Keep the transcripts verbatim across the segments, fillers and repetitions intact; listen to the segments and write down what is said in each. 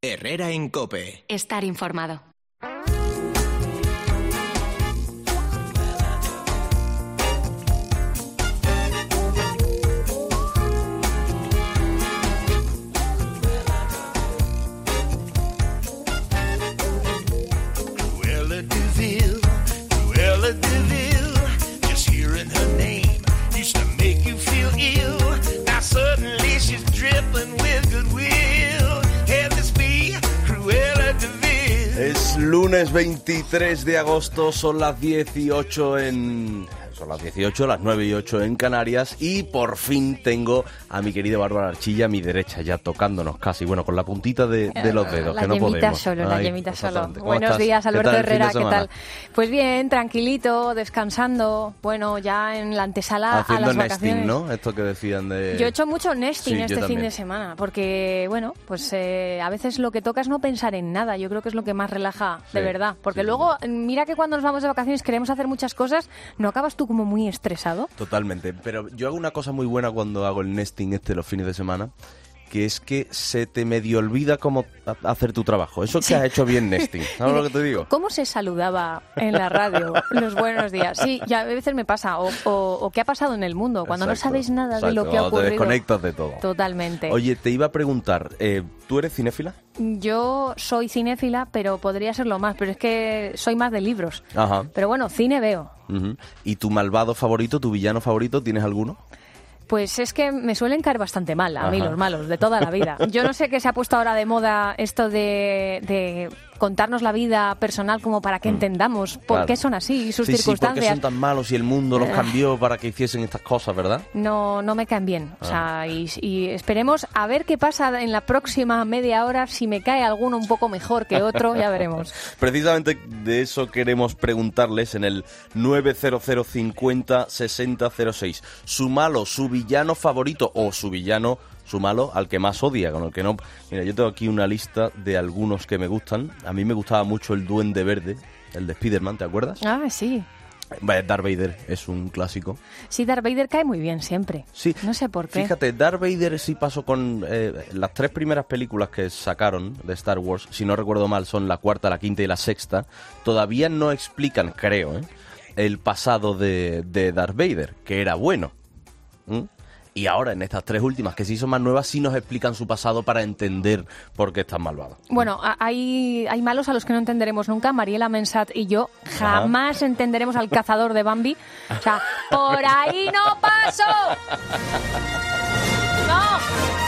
Herrera en COPE. Estar informado. Es lunes veintitrés de agosto, son las dieciocho en... Son las dieciocho, las nueve y ocho en Canarias, y por fin tengo a mi querida Bárbara Archilla a mi derecha, ya tocándonos casi, bueno, con la puntita de, de los dedos, la que no podemos. La solo, la Ay, yemita solo. Buenos estás? días, Alberto ¿Qué tal Herrera, el fin de ¿qué semana? tal? Pues bien, tranquilito, descansando, bueno, ya en la antesala Haciendo a las vacaciones. nesting, ¿no? Esto que decían de... Yo he hecho mucho nesting Sí, este yo fin también. de semana, porque, bueno, pues eh, a veces lo que toca es no pensar en nada. Yo creo que es lo que más relaja, de Sí, verdad. Porque sí, luego, mira que cuando nos vamos de vacaciones queremos hacer muchas cosas, ¿no acabas tú como muy estresado? Totalmente, pero yo hago una cosa muy buena cuando hago el nesting este los fines de semana, que es que se te medio olvida cómo a- hacer tu trabajo. Eso que Sí. has hecho bien nesting, ¿sabes Y lo de- que te digo? ¿Cómo se saludaba en la radio los buenos días? Sí, ya a veces me pasa. O, o, o qué ha pasado en el mundo, cuando Exacto, no sabes nada de exacto, lo que ha cuando te ocurrido. desconectas de todo. Totalmente. Oye, te iba a preguntar, eh, ¿tú eres cinéfila? Yo soy cinéfila, pero podría serlo más. Pero es que soy más de libros. Ajá. Pero bueno, cine veo. Ujú. ¿Y tu malvado favorito, tu villano favorito, tienes alguno? Pues es que me suelen caer bastante mal a mí Ajá. los malos, de toda la vida. Yo no sé qué se ha puesto ahora de moda esto de, de contarnos la vida personal como para que entendamos por Claro. qué son así y sus sí, sí, ¿por qué circunstancias. son tan malos y el mundo los Ah. cambió para que hiciesen estas cosas, verdad? No, no me caen bien. O Ah. sea, y, y esperemos a ver qué pasa en la próxima media hora. Si me cae alguno un poco mejor que otro, ya veremos. Precisamente de eso queremos preguntarles en el nueve cero cero cincuenta sesenta cero seis. Su malo, su villano favorito o su villano, su malo, al que más odia, con el que no... Mira, yo tengo aquí una lista de algunos que me gustan. A mí me gustaba mucho el Duende Verde, el de Spider-Man, ¿te acuerdas? Ah, sí. Vaya, Darth Vader es un clásico. Sí, Darth Vader cae muy bien siempre. Sí. No sé por qué. Fíjate, Darth Vader sí pasó con eh, las tres primeras películas que sacaron de Star Wars, si no recuerdo mal, son la cuarta, la quinta y la sexta. Todavía no explican, creo, ¿eh? el pasado de, de Darth Vader, que era bueno. ¿Mm? Y ahora, en estas tres últimas, que sí son más nuevas, sí nos explican su pasado para entender por qué es tan malvado. Bueno, a- hay, hay malos a los que no entenderemos nunca. Mariela Mensat y yo jamás entenderemos al cazador de Bambi. O sea, por ahí no paso. ¡No!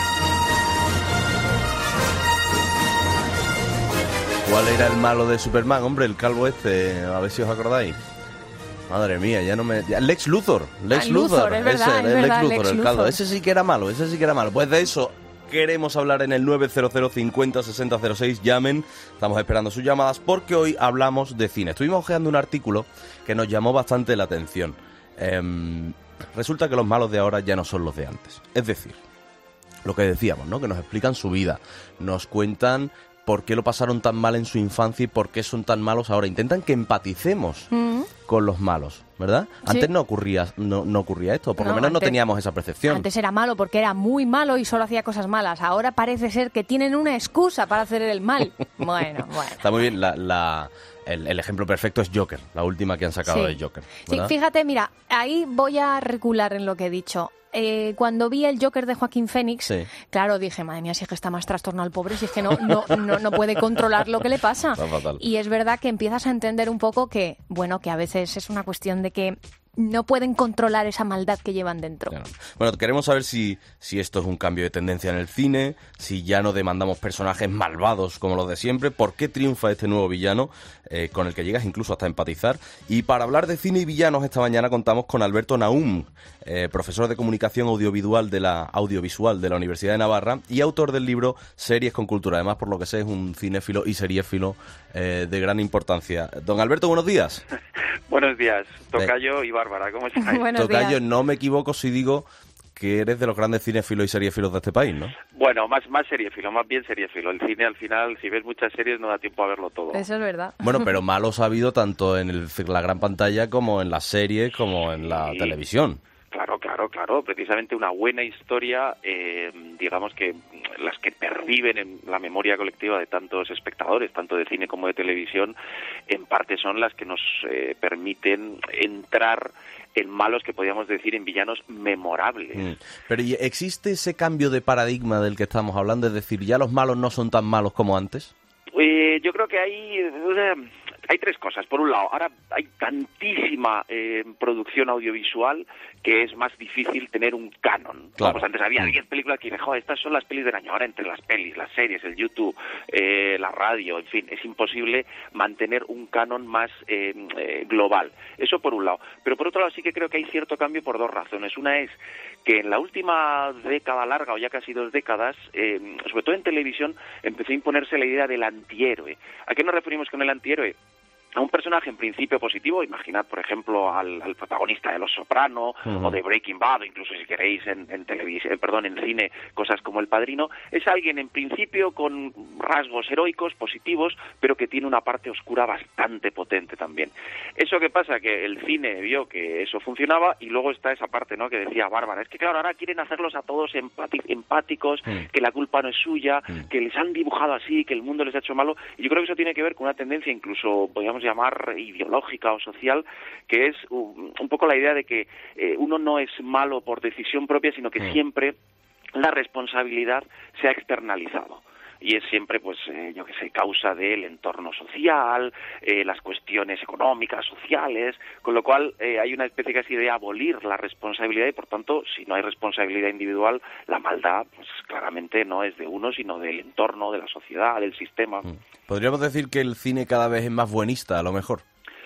¿Cuál era el malo de Superman? Hombre, el calvo este, a ver si os acordáis. Madre mía, ya no me... ya- Lex Luthor, Lex Ah, Luthor, es verdad, ese, es el verdad, Lex Luthor, Lex el calvo. Luthor. Ese sí que era malo, ese sí que era malo. Pues de eso queremos hablar en el nueve cero cero cincuenta sesenta cero seis. Llamen, estamos esperando sus llamadas porque hoy hablamos de cine. Estuvimos hojeando un artículo que nos llamó bastante la atención. Em, resulta que los malos de ahora ya no son los de antes. Es decir, lo que decíamos, ¿no? Que nos explican su vida, nos cuentan por qué lo pasaron tan mal en su infancia y por qué son tan malos ahora. Intentan que empaticemos Mm. con los malos, ¿verdad? Sí. Antes no ocurría no, no ocurría esto, por No, lo menos no antes- teníamos esa percepción. Antes era malo porque era muy malo y solo hacía cosas malas. Ahora parece ser que tienen una excusa para hacer el mal. Bueno, bueno. Está muy bien, la, la- el, el ejemplo perfecto es Joker, la última que han sacado Sí. de Joker. Sí, ¿verdad? fíjate, mira, ahí voy a recular en lo que he dicho. Eh, cuando vi el Joker de Joaquín Phoenix, Sí. claro, dije, madre mía, si es que está más trastornado el pobre, si es que no, no, no, no puede controlar lo que le pasa. Está fatal. Y es verdad que empiezas a entender un poco que, bueno, que a veces es una cuestión de que no pueden controlar esa maldad que llevan dentro. Claro. Bueno, queremos saber si, si esto es un cambio de tendencia en el cine, si ya no demandamos personajes malvados como los de siempre, por qué triunfa este nuevo villano eh, con el que llegas incluso hasta empatizar. Y para hablar de cine y villanos esta mañana contamos con Alberto Naum, eh, profesor de comunicación audiovisual de la audiovisual de la Universidad de Navarra y autor del libro Series con Cultura. Además, por lo que sé, es un cinéfilo y seriéfilo eh, de gran importancia. Don Alberto, buenos días. Buenos días, Tocayo y Bárbara, ¿cómo estáis? Buenos Tocayo, días. no me equivoco si digo que eres de los grandes cinéfilos y seriéfilos de este país, ¿no? Bueno, más, más seriéfilo, más bien seriéfilo. El cine, al final, si ves muchas series, no da tiempo a verlo todo. Eso es verdad. Bueno, pero malos ha habido tanto en el- la gran pantalla como en las series, como en la Sí. televisión. Claro, claro. Claro, claro, precisamente una buena historia, eh, digamos que las que perviven en la memoria colectiva de tantos espectadores, tanto de cine como de televisión, en parte son las que nos eh, permiten entrar en malos que podríamos decir en villanos memorables. Mm. Pero ¿y existe ese cambio de paradigma del que estamos hablando? Es decir, ¿ya los malos no son tan malos como antes? Eh, yo creo que hay... Eh, Hay tres cosas. Por un lado, ahora hay tantísima eh, producción audiovisual que es más difícil tener un canon. Claro. Pues antes había diez películas que dijeron, estas son las pelis del año. Ahora entre las pelis, las series, el YouTube, eh, la radio, en fin, es imposible mantener un canon más eh, eh, global. Eso por un lado. Pero por otro lado sí que creo que hay cierto cambio por dos razones. Una es que en la última década larga, o ya casi dos décadas, eh, sobre todo en televisión, empezó a imponerse la idea del antihéroe. ¿A qué nos referimos con el antihéroe? A un personaje en principio positivo, imaginad por ejemplo al, al protagonista de Los Soprano uh-huh. o de Breaking Bad, o incluso si queréis en, en televisión, perdón, en cine, cosas como El Padrino, es alguien en principio con rasgos heroicos, positivos, pero que tiene una parte oscura bastante potente también. Eso que pasa, que el cine vio que eso funcionaba y luego está esa parte, ¿no?, que decía Bárbara, es que claro, ahora quieren hacerlos a todos empati- empáticos, uh-huh. que la culpa no es suya, uh-huh. que les han dibujado así, que el mundo les ha hecho malo, y yo creo que eso tiene que ver con una tendencia incluso, podríamos llamar ideológica o social, que es un, un poco la idea de que eh, uno no es malo por decisión propia, sino que mm. siempre la responsabilidad se ha externalizado. Y es siempre, pues, eh, yo qué sé, causa del entorno social, eh, las cuestiones económicas, sociales, con lo cual eh, hay una especie casi de abolir la responsabilidad y, por tanto, si no hay responsabilidad individual, la maldad, pues, claramente no es de uno, sino del entorno, de la sociedad, del sistema. ¿Podríamos decir que el cine cada vez es más buenista, a lo mejor?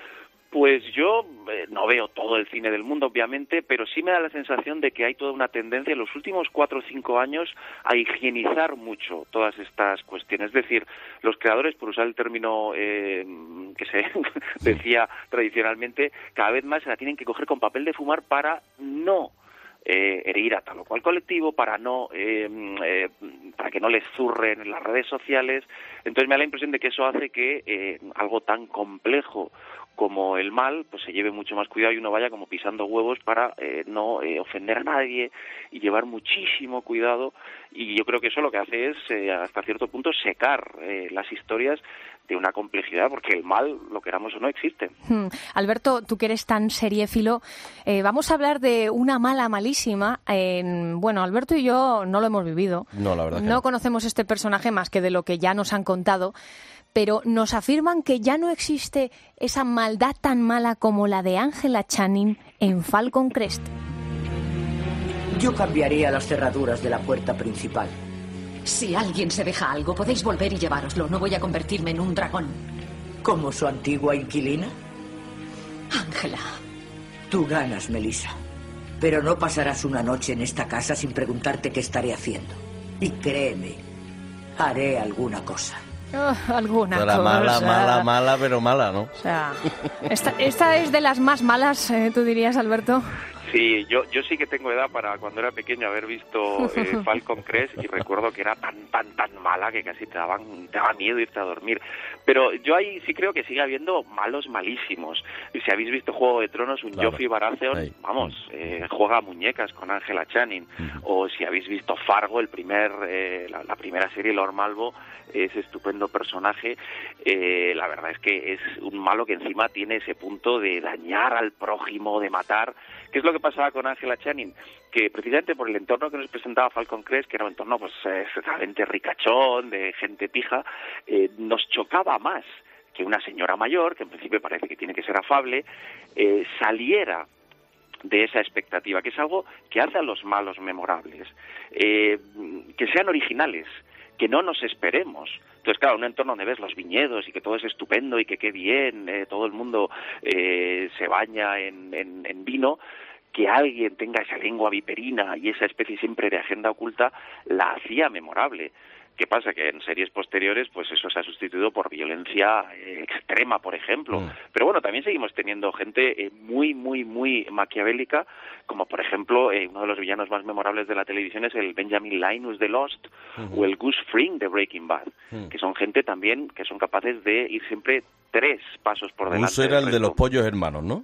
Pues yo eh, no veo todo el cine del mundo, obviamente, pero sí me da la sensación de que hay toda una tendencia en los últimos cuatro o cinco años a higienizar mucho todas estas cuestiones. Es decir, los creadores, por usar el término eh, que se decía tradicionalmente, cada vez más se la tienen que coger con papel de fumar para no Eh, herir a tal o cual colectivo, para no eh, eh, para que no les zurren en las redes sociales. Entonces me da la impresión de que eso hace que eh, algo tan complejo como el mal pues se lleve mucho más cuidado y uno vaya como pisando huevos para eh, no eh, ofender a nadie y llevar muchísimo cuidado, y yo creo que eso lo que hace es eh, hasta cierto punto secar eh, las historias de una complejidad, porque el mal, lo queramos o no, existe. Hmm. Alberto, tú que eres tan seriéfilo, eh, vamos a hablar de una mala malísima. Eh, bueno, Alberto y yo no lo hemos vivido. No, la verdad que no. no conocemos este personaje más que de lo que ya nos han contado, pero nos afirman que ya no existe esa maldad tan mala como la de Angela Channing en Falcon Crest. Yo cambiaría las cerraduras de la puerta principal. Si alguien se deja algo, podéis volver y llevároslo. No voy a convertirme en un dragón. ¿Como su antigua inquilina? Ángela. Tú ganas, Melissa. Pero no pasarás una noche en esta casa sin preguntarte qué estaré haciendo. Y créeme, haré alguna cosa. Oh, alguna Toda cosa. Mala, mala, mala, pero mala, ¿no? O sea, esta, esta es de las más malas, eh, tú dirías, Alberto. Sí, yo yo sí que tengo edad para cuando era pequeño haber visto eh, Falcon Crest, y recuerdo que era tan tan tan mala que casi te daban te daba miedo irte a dormir. Pero yo ahí sí creo que sigue habiendo malos malísimos. Y si habéis visto Juego de Tronos, un claro. Joffrey Baratheon, ahí. vamos, eh, juega a muñecas con Angela Channing. Uh-huh. O si habéis visto Fargo, el primer eh, la, la primera serie, Lord Malvo, ese estupendo personaje. Eh, la verdad es que es un malo que encima tiene ese punto de dañar al prójimo, de matar. ¿Qué es lo que pasaba con Angela Channing? Que precisamente por el entorno que nos presentaba Falcon Crest, que era un entorno pues extremadamente ricachón, de gente pija, eh, nos chocaba más que una señora mayor, que en principio parece que tiene que ser afable, eh, saliera de esa expectativa, que es algo que hace a los malos memorables, eh, que sean originales, que no nos esperemos. Entonces, claro, un entorno donde ves los viñedos y que todo es estupendo y que qué bien, eh, todo el mundo eh, se baña en, en, en vino, que alguien tenga esa lengua viperina y esa especie siempre de agenda oculta, la hacía memorable. ¿Qué pasa? Que en series posteriores, pues eso se ha sustituido por violencia eh, extrema, por ejemplo. Mm. Pero bueno, también seguimos teniendo gente eh, muy, muy, muy maquiavélica, como por ejemplo, eh, uno de los villanos más memorables de la televisión es el Benjamin Linus de Lost, uh-huh. o el Gus Fring de Breaking Bad, mm. que son gente también que son capaces de ir siempre tres pasos por delante. Gus era el de los pollos hermanos, ¿no?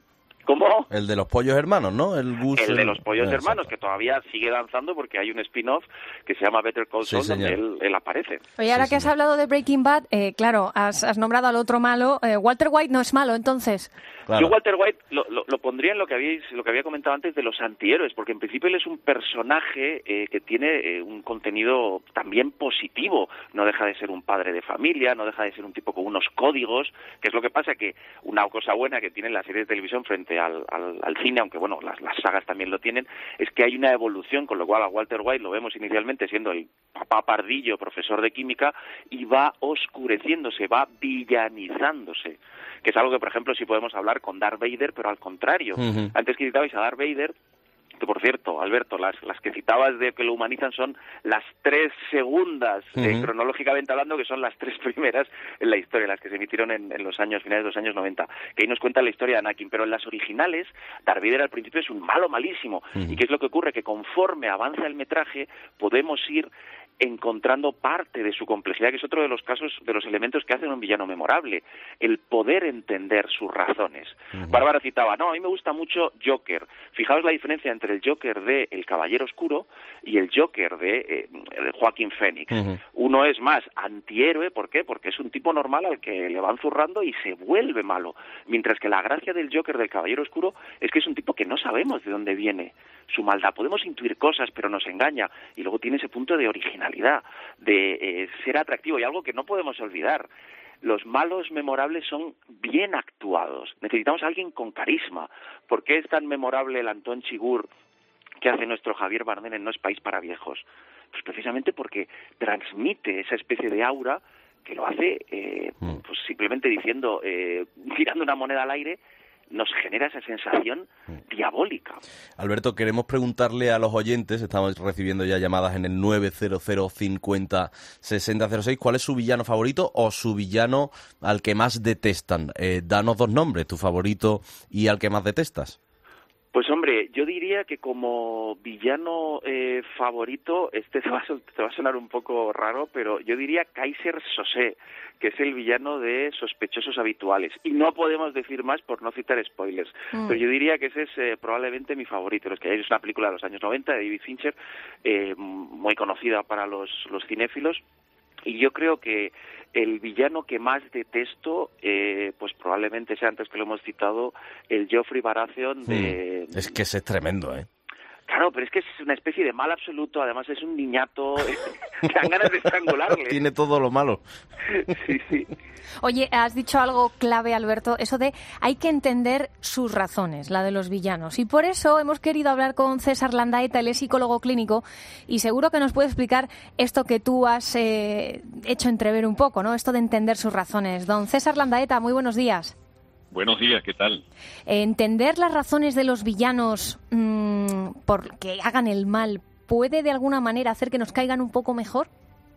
¿Cómo? El de los pollos hermanos, ¿no? El, Gus, el de los pollos eh, hermanos, exacto. que todavía sigue danzando porque hay un spin-off que se llama Better Call Saul, Sí, donde señor. él, él aparece. Oye, ahora Sí, que has señor. hablado de Breaking Bad, eh, claro, has, has nombrado al otro malo. Eh, Walter White no es malo, entonces. Claro. Yo Walter White lo, lo, lo pondría en lo que habíais, lo que había comentado antes de los antihéroes, porque en principio él es un personaje eh, que tiene eh, un contenido también positivo. No deja de ser un padre de familia, no deja de ser un tipo con unos códigos, que es lo que pasa que una cosa buena que tienen las series de televisión frente al, al, al cine, aunque bueno, las, las sagas también lo tienen, es que hay una evolución, con lo cual a Walter White lo vemos inicialmente siendo el papá pardillo, profesor de química, y va oscureciéndose, va villanizándose, que es algo que, por ejemplo, sí podemos hablar con Darth Vader, pero al contrario. Uh-huh. Antes que citabais a Darth Vader, que por cierto, Alberto, las, las que citabas de que lo humanizan son las tres segundas, uh-huh. eh, cronológicamente hablando, que son las tres primeras en la historia, las que se emitieron en, en los años finales de los años noventa, que ahí nos cuentan la historia de Anakin, pero en las originales, Darth Vader al principio es un malo malísimo. Uh-huh. ¿Y qué es lo que ocurre? Que conforme avanza el metraje, podemos ir encontrando parte de su complejidad, que es otro de los casos, de los elementos que hacen un villano memorable, el poder entender sus razones. Uh-huh. Bárbara citaba, no, a mí me gusta mucho Joker. Fijaos la diferencia entre el Joker de El Caballero Oscuro y el Joker de eh, Joaquín Phoenix. Uh-huh. Uno es más antihéroe, ¿por qué? Porque es un tipo normal al que le van zurrando y se vuelve malo, mientras que la gracia del Joker del Caballero Oscuro es que es un tipo que no sabemos de dónde viene su maldad. Podemos intuir cosas, pero nos engaña, y luego tiene ese punto de originalidad, de eh, ser atractivo, y algo que no podemos olvidar. Los malos memorables son bien actuados. Necesitamos a alguien con carisma. ¿Por qué es tan memorable el Antón Chigurh que hace nuestro Javier Bardem en No es país para viejos? Pues precisamente porque transmite esa especie de aura que lo hace eh, pues simplemente diciendo, eh, tirando una moneda al aire, nos genera esa sensación diabólica. Alberto, queremos preguntarle a los oyentes, estamos recibiendo ya llamadas en el nueve cero cero cincuenta sesenta cero seis, ¿cuál es su villano favorito o su villano al que más detestan? Eh, danos dos nombres, tu favorito y al que más detestas. Pues hombre, yo diría que como villano eh, favorito, este te va, a, te va a sonar un poco raro, pero yo diría Kaiser Sosé, que es el villano de Sospechosos Habituales. Y no podemos decir más por no citar spoilers. Mm. Pero yo diría que ese es eh, probablemente mi favorito. Los que hay es una película de los años noventa de David Fincher, eh, muy conocida para los, los cinéfilos. Y yo creo que el villano que más detesto, eh, pues probablemente sea, antes que lo hemos citado, el Joffrey Baratheon de... Mm. Es que ese es tremendo, ¿eh? Claro, pero es que es una especie de mal absoluto, además es un niñato, te dan ganas de estrangularle. Tiene todo lo malo. Sí, sí. Oye, has dicho algo clave, Alberto, eso de hay que entender sus razones, la de los villanos. Y por eso hemos querido hablar con César Landaeta, él es psicólogo clínico, y seguro que nos puede explicar esto que tú has eh, hecho entrever un poco, ¿no? Esto de entender sus razones. Don César Landaeta, muy buenos días. Buenos días, ¿qué tal? ¿Entender las razones de los villanos mmm, por que hagan el mal puede de alguna manera hacer que nos caigan un poco mejor?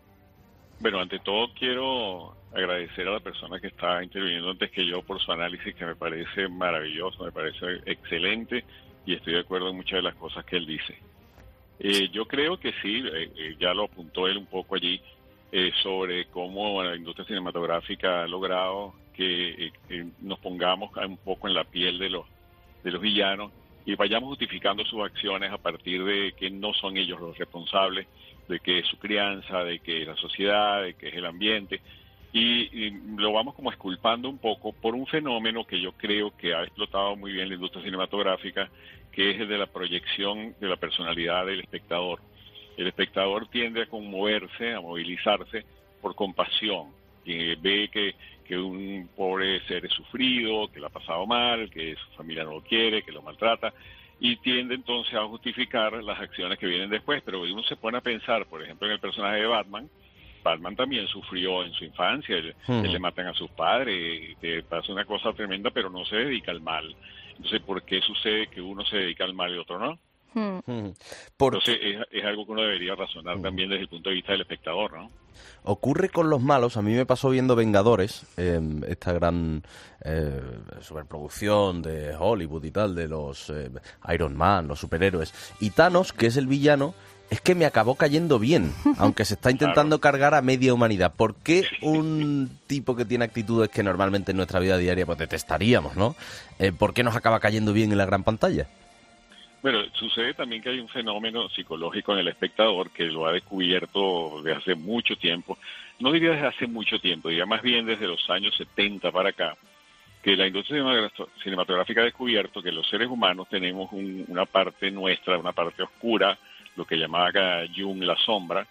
Bueno, ante todo quiero agradecer a la persona que está interviniendo antes que yo por su análisis, que me parece maravilloso, me parece excelente y estoy de acuerdo en muchas de las cosas que él dice. Eh, yo creo que sí, eh, ya lo apuntó él un poco allí, eh, sobre cómo la industria cinematográfica ha logrado que eh, eh, nos pongamos un poco en la piel de los de los villanos y vayamos justificando sus acciones a partir de que no son ellos los responsables, de que es su crianza, de que es la sociedad, de que es el ambiente, y, y lo vamos como esculpando un poco por un fenómeno que yo creo que ha explotado muy bien la industria cinematográfica, que es el de la proyección de la personalidad del espectador. El espectador tiende a conmoverse, a movilizarse por compasión, y ve que que un pobre ser es sufrido, que lo ha pasado mal, que su familia no lo quiere, que lo maltrata, y tiende entonces a justificar las acciones que vienen después. Pero uno se pone a pensar, por ejemplo, en el personaje de Batman. Batman también sufrió en su infancia, él, hmm. él le matan a sus padres, te pasa una cosa tremenda, pero no se dedica al mal. Entonces, ¿por qué sucede que uno se dedica al mal y otro no? Hmm. Por... Entonces, es, es algo que uno debería razonar hmm. también desde el punto de vista del espectador, ¿no? Ocurre con los malos, a mí me pasó viendo Vengadores, eh, esta gran eh, superproducción de Hollywood y tal, de los eh, Iron Man, los superhéroes, y Thanos, que es el villano, es que me acabó cayendo bien, aunque se está intentando claro. cargar a media humanidad. ¿Por qué un tipo que tiene actitudes que normalmente en nuestra vida diaria pues detestaríamos, ¿no? Eh, ¿Por qué nos acaba cayendo bien en la gran pantalla? Bueno, sucede también que hay un fenómeno psicológico en el espectador que lo ha descubierto desde hace mucho tiempo. No diría desde hace mucho tiempo, diría más bien desde los años setenta para acá, que la industria cinematográfica ha descubierto que los seres humanos tenemos un, una parte nuestra, una parte oscura, lo que llamaba acá Jung la sombra,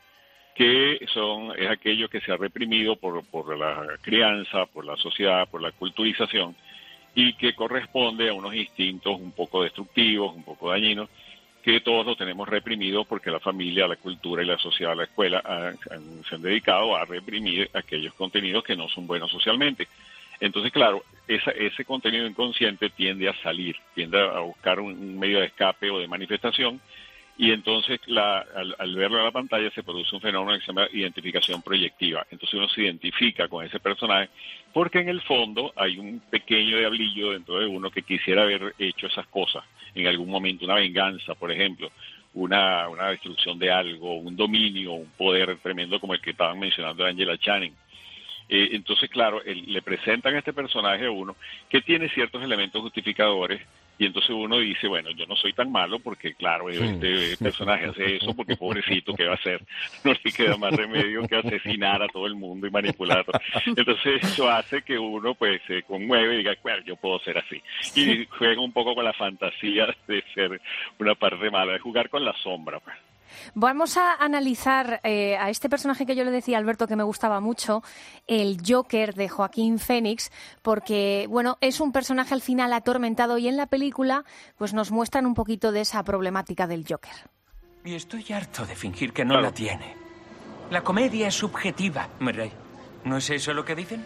que son es aquello que se ha reprimido por, por la crianza, por la sociedad, por la culturización, y que corresponde a unos instintos un poco destructivos, un poco dañinos, que todos los tenemos reprimidos porque la familia, la cultura y la sociedad, la escuela han, han, se han dedicado a reprimir aquellos contenidos que no son buenos socialmente. Entonces, claro, esa, ese contenido inconsciente tiende a salir, tiende a buscar un, un medio de escape o de manifestación, y entonces la, al, al verlo en la pantalla se produce un fenómeno que se llama identificación proyectiva. Entonces uno se identifica con ese personaje porque en el fondo hay un pequeño diablillo dentro de uno que quisiera haber hecho esas cosas en algún momento, una venganza, por ejemplo, una, una destrucción de algo, un dominio, un poder tremendo como el que estaban mencionando Angela Channing. Eh, entonces, claro, el, le presentan a este personaje a uno que tiene ciertos elementos justificadores y entonces uno dice, bueno, yo no soy tan malo porque, claro, este personaje hace eso porque pobrecito, ¿qué va a hacer? No le queda más remedio que asesinar a todo el mundo y manipularlo. Entonces eso hace que uno pues se conmueve y diga, bueno, yo puedo ser así. Y juega un poco con la fantasía de ser una parte mala, de jugar con la sombra, pues. Vamos a analizar eh, a este personaje que yo le decía a Alberto que me gustaba mucho, el Joker de Joaquín Phoenix, porque bueno, es un personaje al final atormentado y en la película pues nos muestran un poquito de esa problemática del Joker. Y estoy harto de fingir que no claro. la tiene. La comedia es subjetiva, Murray. ¿No es eso lo que dicen?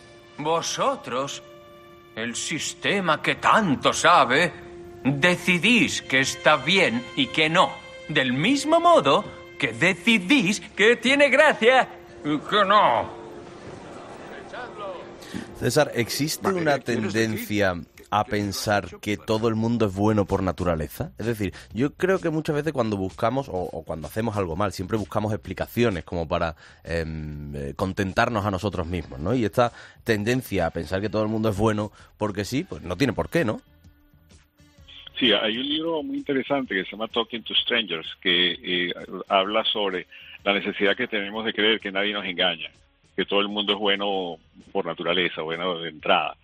Vosotros, el sistema que tanto sabe, decidís que está bien y que no. Del mismo modo que decidís que tiene gracia y que no. César, ¿existe una tendencia a pensar que todo el mundo es bueno por naturaleza? Es decir, yo creo que muchas veces cuando buscamos o, o cuando hacemos algo mal, siempre buscamos explicaciones como para eh, contentarnos a nosotros mismos, ¿no? Y esta tendencia a pensar que todo el mundo es bueno porque sí, pues no tiene por qué, ¿no? Sí, hay un libro muy interesante que se llama Talking to Strangers, que eh, habla sobre la necesidad que tenemos de creer que nadie nos engaña, que todo el mundo es bueno por naturaleza, bueno de entrada.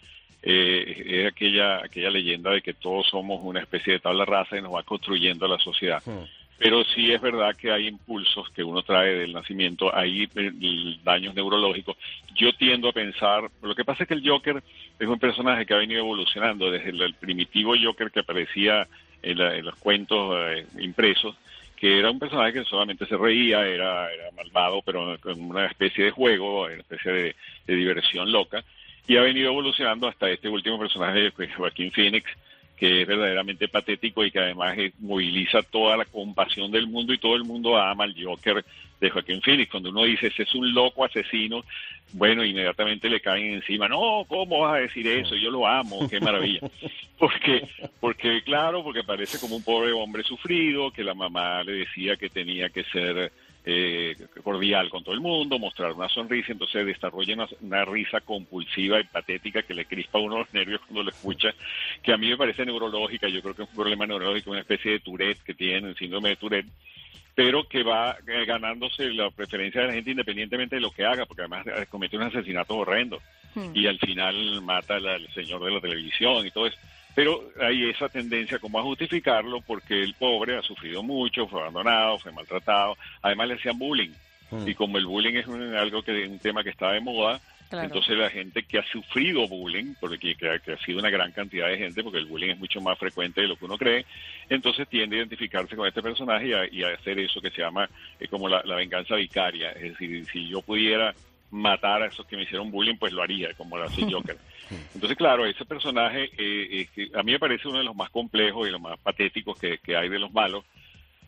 Eh, es aquella aquella leyenda de que todos somos una especie de tabla rasa y nos va construyendo la sociedad. Hmm. Pero sí es verdad que hay impulsos que uno trae del nacimiento, hay daños neurológicos. Yo tiendo a pensar, lo que pasa es que el Joker es un personaje que ha venido evolucionando desde el, el primitivo Joker que aparecía en, la, en los cuentos eh, impresos, que era un personaje que solamente se reía, era, era malvado, pero con una especie de juego, una especie de, de diversión loca, y ha venido evolucionando hasta este último personaje, Joaquín Phoenix, que es verdaderamente patético y que además moviliza toda la compasión del mundo y todo el mundo ama al Joker de Joaquín Phoenix. Cuando uno dice, ese es un loco asesino, bueno, inmediatamente le caen encima, no, ¿cómo vas a decir eso? Yo lo amo, qué maravilla. Porque, porque claro, porque parece como un pobre hombre sufrido, que la mamá le decía que tenía que ser eh, cordial con todo el mundo, mostrar una sonrisa, entonces desarrolla una, una risa compulsiva y patética que le crispa a uno los nervios cuando lo escucha, que a mí me parece neurológica, yo creo que es un problema neurológico, una especie de Tourette que tiene, el síndrome de Tourette, pero que va eh, ganándose la preferencia de la gente independientemente de lo que haga, porque además eh, comete un asesinato horrendo hmm. y al final mata al, al señor de la televisión y todo eso. Pero hay esa tendencia como a justificarlo porque el pobre ha sufrido mucho, fue abandonado, fue maltratado, además le hacían bullying. Hmm. Y como el bullying es un, algo que un tema que está de moda, claro. Entonces la gente que ha sufrido bullying, porque que, que ha sido una gran cantidad de gente, porque el bullying es mucho más frecuente de lo que uno cree, entonces tiende a identificarse con este personaje y a, y a hacer eso que se llama eh, como la, la venganza vicaria. Es decir, si yo pudiera matar a esos que me hicieron bullying, pues lo haría, como lo hace Joker. Entonces, claro, ese personaje eh, eh, a mí me parece uno de los más complejos y los más patéticos que, que hay de los malos,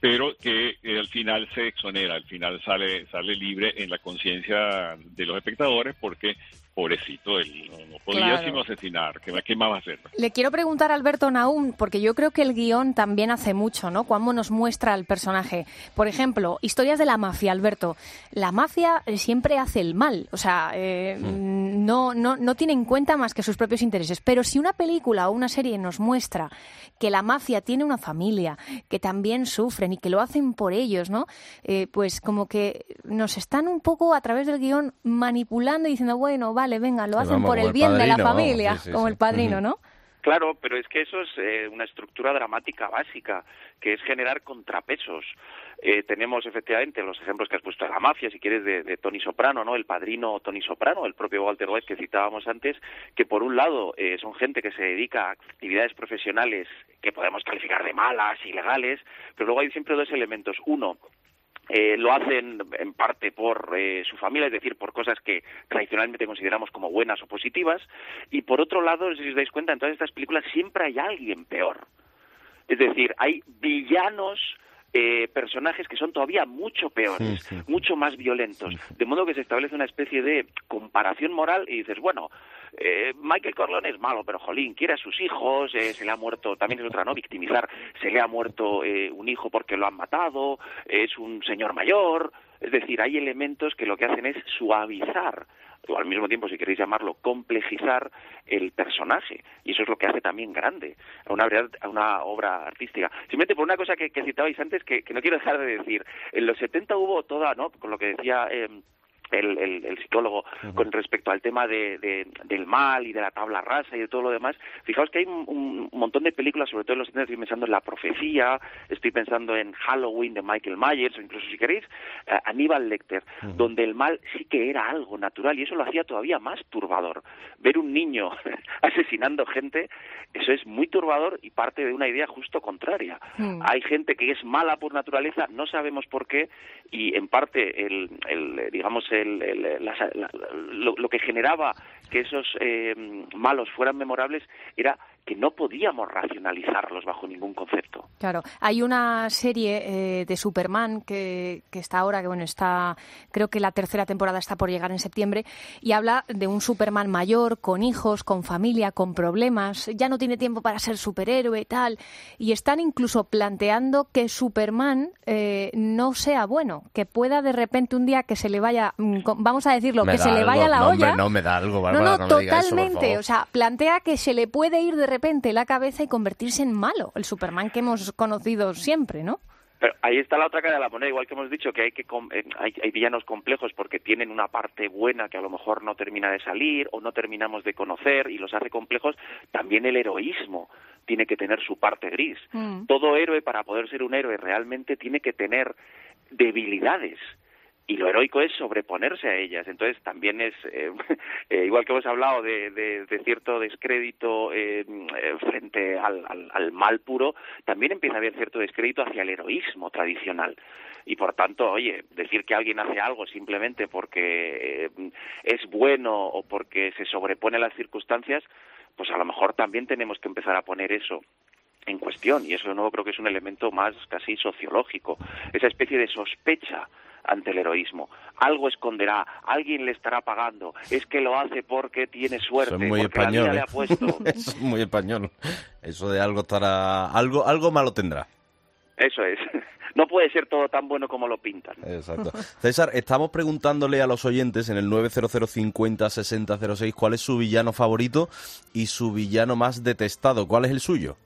pero que eh, al final se exonera, al final sale sale libre en la conciencia de los espectadores porque, pobrecito, él no, no podía Claro. sino asesinar. ¿Qué, qué más va a hacer? Le quiero preguntar a Alberto Naum, porque yo creo que el guión también hace mucho, ¿no? Cómo nos muestra al personaje. Por ejemplo, historias de la mafia, Alberto. La mafia siempre hace el mal, o sea, eh, mm. no, no, no tiene en cuenta más que sus propios intereses. Pero si una película o una serie nos muestra que la mafia tiene una familia, que también sufren y que lo hacen por ellos, ¿no? Eh, pues como que nos están un poco a través del guión manipulando y diciendo, bueno, vale, venga, lo hacen Vamos, por como el el bien de la Padrino, familia, vamos, sí, sí, como sí. el Padrino, ¿no? Claro, pero es que eso es eh, una estructura dramática básica, que es generar contrapesos. Eh, tenemos efectivamente los ejemplos que has puesto de la mafia, si quieres, de, de Tony Soprano, ¿no? El padrino Tony Soprano, el propio Walter White que citábamos antes, que por un lado eh, son gente que se dedica a actividades profesionales que podemos calificar de malas, ilegales, pero luego hay siempre dos elementos. Uno, Eh, lo hacen en parte por eh, su familia, es decir, por cosas que tradicionalmente consideramos como buenas o positivas, y por otro lado, si os dais cuenta, en todas estas películas siempre hay alguien peor. Es decir, hay villanos, eh, personajes que son todavía mucho peores, sí, sí. mucho más violentos, sí, sí. de modo que se establece una especie de comparación moral y dices, bueno, eh, Michael Corleone es malo, pero jolín, quiere a sus hijos, eh, se le ha muerto, también es otra, ¿no?, victimizar, se le ha muerto eh, un hijo porque lo han matado, es un señor mayor, es decir, hay elementos que lo que hacen es suavizar, o al mismo tiempo, si queréis llamarlo, complejizar el personaje, y eso es lo que hace también grande a una, a una obra artística. Simplemente por una cosa que, que citabais antes, que, que no quiero dejar de decir, en los setenta hubo toda, ¿no?, con lo que decía eh, el, el, el psicólogo uh-huh. con respecto al tema de, de, del mal y de la tabla rasa y de todo lo demás. Fijaos que hay un, un montón de películas, sobre todo en los setenta, estoy pensando en La Profecía, estoy pensando en Halloween de Michael Myers, o incluso, si queréis, uh, Aníbal Lecter, uh-huh. donde el mal sí que era algo natural, y eso lo hacía todavía más turbador. Ver un niño asesinando gente, eso es muy turbador y parte de una idea justo contraria. Uh-huh. Hay gente que es mala por naturaleza, no sabemos por qué, y en parte el, el digamos, el, el, la, la, lo, lo que generaba que esos eh, malos fueran memorables era que no podíamos racionalizarlos bajo ningún concepto. Claro, hay una serie eh, de Superman que, que está ahora, que bueno, está, creo que la tercera temporada está por llegar en septiembre, y habla de un Superman mayor, con hijos, con familia, con problemas, ya no tiene tiempo para ser superhéroe y tal, y están incluso planteando que Superman eh, no sea bueno, que pueda de repente un día que se le vaya, vamos a decirlo, me que se algo. le vaya la no, olla. Hombre, no, me da algo, Bárbara, no, no, no me totalmente, diga eso, por favor. O sea, plantea que se le puede ir de repente la cabeza y convertirse en malo, el Superman que hemos conocido siempre, ¿no? Pero ahí está la otra cara de la moneda, igual que hemos dicho que hay que eh, hay, hay villanos complejos porque tienen una parte buena que a lo mejor no termina de salir o no terminamos de conocer y los hace complejos. También el heroísmo tiene que tener su parte gris. Mm. Todo héroe, para poder ser un héroe, realmente tiene que tener debilidades. Y lo heroico es sobreponerse a ellas. Entonces también es, eh, eh, igual que hemos hablado de, de, de cierto descrédito eh, frente al, al, al mal puro, también empieza a haber cierto descrédito hacia el heroísmo tradicional. Y por tanto, oye, decir que alguien hace algo simplemente porque eh, es bueno o porque se sobrepone a las circunstancias, pues a lo mejor también tenemos que empezar a poner eso en cuestión. Y eso de nuevo creo que es un elemento más casi sociológico. Esa especie de sospecha ante el heroísmo. Algo esconderá, alguien le estará pagando, es que lo hace porque tiene suerte, eso es muy porque español, la vida ¿eh? le ha puesto. Eso es muy español. Eso de algo estará, algo, algo malo tendrá. Eso es. No puede ser todo tan bueno como lo pintan. Exacto. César, estamos preguntándole a los oyentes en el nueve cero cero cincuenta sesenta cero seis cuál es su villano favorito y su villano más detestado. ¿Cuál es el suyo?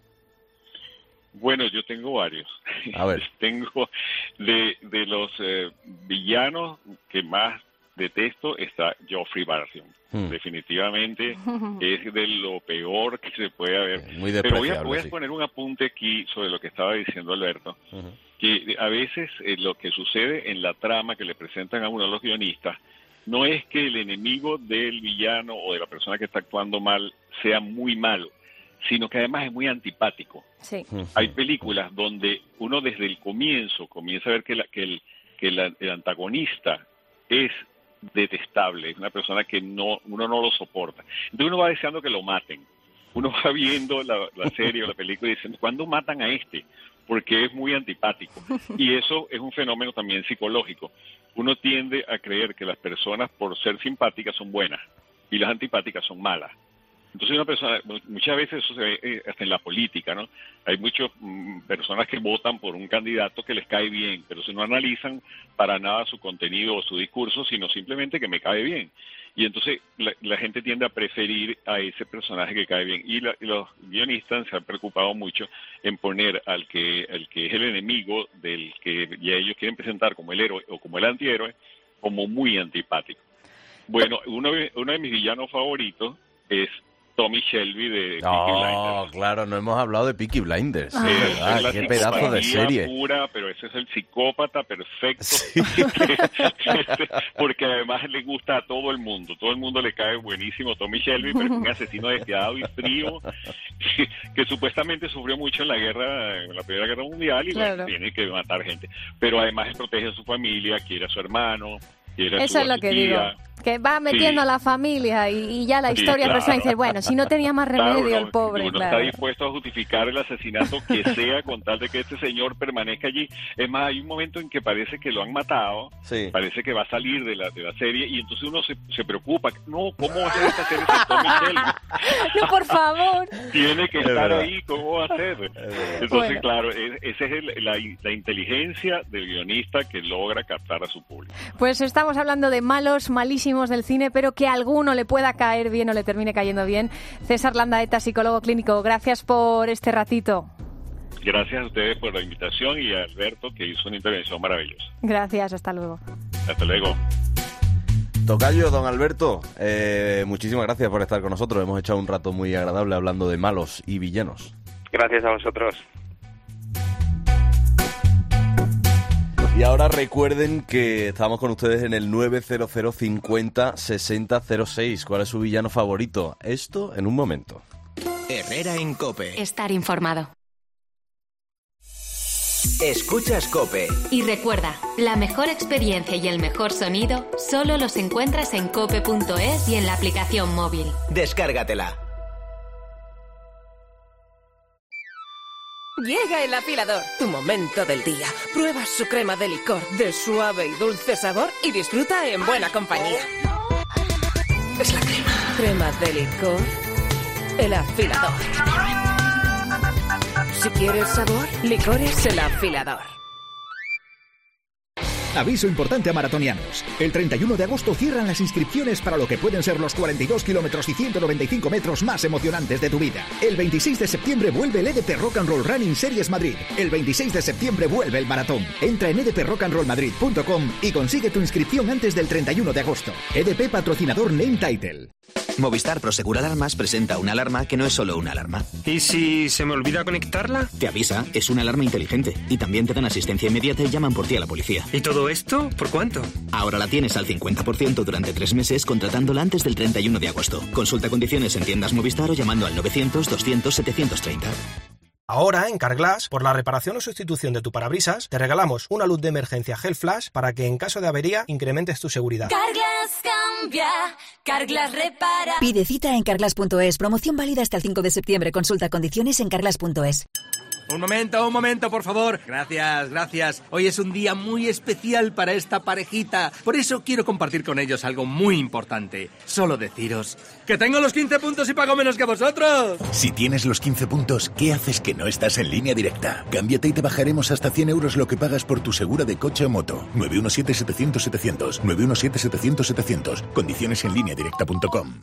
Bueno, yo tengo varios. A ver. Tengo de, de los eh, villanos que más detesto está Joffrey Baratheon. Hmm. Definitivamente es de lo peor que se puede haber. Muy Pero voy a, voy a sí. poner un apunte aquí sobre lo que estaba diciendo Alberto, uh-huh. que a veces eh, lo que sucede en la trama que le presentan a uno de los guionistas no es que el enemigo del villano o de la persona que está actuando mal sea muy malo, sino que además es muy antipático. Sí. Hay películas donde uno desde el comienzo comienza a ver que, la, que, el, que la, el antagonista es detestable, es una persona que no uno no lo soporta. Entonces uno va deseando que lo maten. Uno va viendo la, la serie o la película y diciendo, ¿cuándo matan a este? porque es muy antipático. Y eso es un fenómeno también psicológico. Uno tiende a creer que las personas, por ser simpáticas, son buenas y las antipáticas son malas. Entonces una persona, muchas veces eso se ve eh, hasta en la política, ¿no? Hay muchas mm, personas que votan por un candidato que les cae bien, pero si no analizan para nada su contenido o su discurso, sino simplemente que me cae bien. Y entonces la, la gente tiende a preferir a ese personaje que cae bien. Y, la, y los guionistas se han preocupado mucho en poner al que, al que es el enemigo del que ya ellos quieren presentar como el héroe o como el antihéroe, como muy antipático. Bueno, uno, uno de mis villanos favoritos es Tommy Shelby de Peaky oh, Blinders. Claro, no hemos hablado de Peaky Blinders. Ah. Ah, es la qué pedazo de serie. Pura, pero ese es el psicópata perfecto. Sí. Porque además le gusta a todo el mundo. Todo el mundo le cae buenísimo Tommy Shelby, pero es un asesino despiadado y frío que, que supuestamente sufrió mucho en la guerra, en la Primera Guerra Mundial y Claro. bueno, tiene que matar gente. Pero además protege a su familia, quiere a su hermano, quiere a Eso su, es a lo su que tía. digo. Que va metiendo Sí. a la familia y, y ya la Sí, historia claro. personal dice, bueno, si no tenía más remedio Claro, no, el pobre. uno Claro. está dispuesto a justificar el asesinato que sea con tal de que este señor permanezca allí. Es más, hay un momento en que parece que lo han matado, Sí. parece que va a salir de la de la serie y entonces uno se, se preocupa. No, ¿cómo va a ser esta serie sin Tommy Shelby? No, por favor. Tiene que Es estar verdad. ahí, ¿cómo va a ser? Entonces, Bueno. claro, es- esa es el- la, la inteligencia del guionista que logra captar a su público. Pues estamos hablando de malos, malísimos del cine, pero que a alguno le pueda caer bien o le termine cayendo bien. César Landaeta, psicólogo clínico, gracias por este ratito. Gracias a ustedes por la invitación y a Alberto, que hizo una intervención maravillosa. Gracias, hasta luego. Hasta luego. Tocayo, don Alberto, eh, muchísimas gracias por estar con nosotros. Hemos echado un rato muy agradable hablando de malos y villanos. Gracias a vosotros. Y ahora recuerden que estamos con ustedes en el nueve cero cero cincuenta sesenta cero seis. ¿Cuál es su villano favorito? Esto en un momento. Herrera en COPE. Estar informado. Escuchas COPE. Y recuerda, la mejor experiencia y el mejor sonido solo los encuentras en cope punto es y en la aplicación móvil. Descárgatela. Llega el afilador, tu momento del día. Prueba su crema de licor de suave y dulce sabor y disfruta en buena compañía. Es la crema. Crema de licor. El afilador. Si quieres sabor, licores el afilador. Aviso importante a maratonianos. El treinta y uno de agosto cierran las inscripciones para lo que pueden ser los cuarenta y dos kilómetros y ciento noventa y cinco metros más emocionantes de tu vida. El veintiséis de septiembre vuelve el E D P Rock and Roll Running Series Madrid. El veintiséis de septiembre vuelve el maratón. Entra en e d p rock and roll madrid punto com y consigue tu inscripción antes del treinta y uno de agosto. E D P patrocinador Name Title. Movistar Prosegur Alarmas presenta una alarma que no es solo una alarma. ¿Y si se me olvida conectarla? Te avisa, es una alarma inteligente. Y también te dan asistencia inmediata y llaman por ti a la policía. ¿Y todo esto? ¿Por cuánto? Ahora la tienes al cincuenta por ciento durante tres meses contratándola antes del treinta y uno de agosto. Consulta condiciones en tiendas Movistar o llamando al novecientos doscientos setecientos treinta. Ahora, en Carglass, por la reparación o sustitución de tu parabrisas, te regalamos una luz de emergencia Gel Flash para que en caso de avería incrementes tu seguridad. Carglass cambia, Carglass repara. Pide cita en carglass punto es. Promoción válida hasta el cinco de septiembre. Consulta condiciones en carglass punto es. Un momento, un momento, por favor. Gracias, gracias. Hoy es un día muy especial para esta parejita. Por eso quiero compartir con ellos algo muy importante. Solo deciros que tengo los quince puntos y pago menos que vosotros. Si tienes los quince puntos, ¿qué haces que no estás en Línea Directa? Cámbiate y te bajaremos hasta cien euros lo que pagas por tu segura de coche o moto. nueve uno siete setecientos setecientos. nueve uno siete setecientos setecientos. Condiciones en línea directa punto com.